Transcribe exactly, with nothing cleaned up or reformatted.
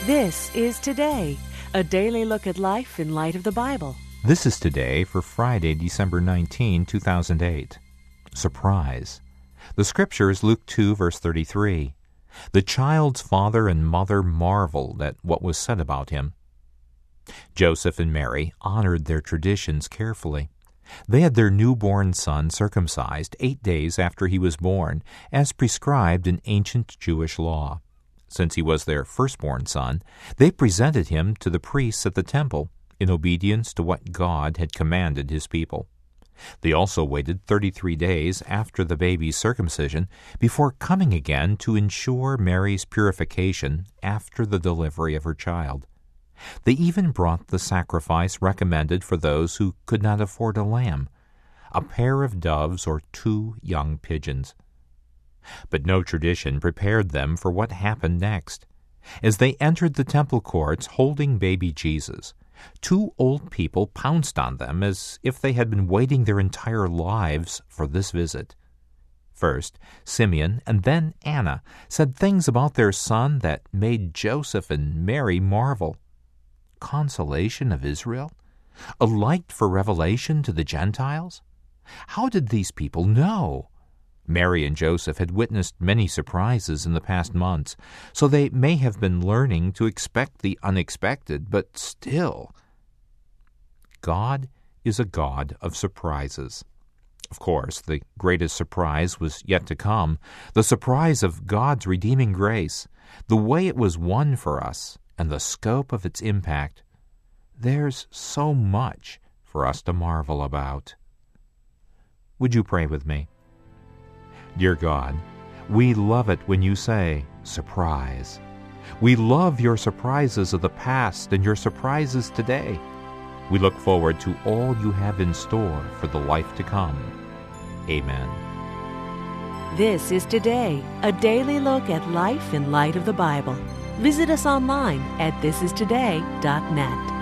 This is Today, a daily look at life in light of the Bible. This is Today for Friday, December nineteenth, two thousand eight. Surprise. The scripture is Luke two, verse thirty-three. The child's father and mother marveled at what was said about him. Joseph and Mary honored their traditions carefully. They had their newborn son circumcised eight days after he was born, as prescribed in ancient Jewish law. Since he was their firstborn son, they presented him to the priests at the temple in obedience to what God had commanded his people. They also waited thirty-three days after the baby's circumcision before coming again to ensure Mary's purification after the delivery of her child. They even brought the sacrifice recommended for those who could not afford a lamb, a pair of doves or two young pigeons. But no tradition prepared them for what happened next. As they entered the temple courts holding baby Jesus, two old people pounced on them as if they had been waiting their entire lives for this visit. First, Simeon and then Anna said things about their son that made Joseph and Mary marvel. Consolation of Israel? A light for revelation to the Gentiles? How did these people know? Mary and Joseph had witnessed many surprises in the past months, so they may have been learning to expect the unexpected, but still. God is a God of surprises. Of course, the greatest surprise was yet to come, the surprise of God's redeeming grace, the way it was won for us, and the scope of its impact. There's so much for us to marvel about. Would you pray with me? Dear God, we love it when you say, surprise. We love your surprises of the past and your surprises today. We look forward to all you have in store for the life to come. Amen. This is Today, a daily look at life in light of the Bible. Visit us online at this is today dot net.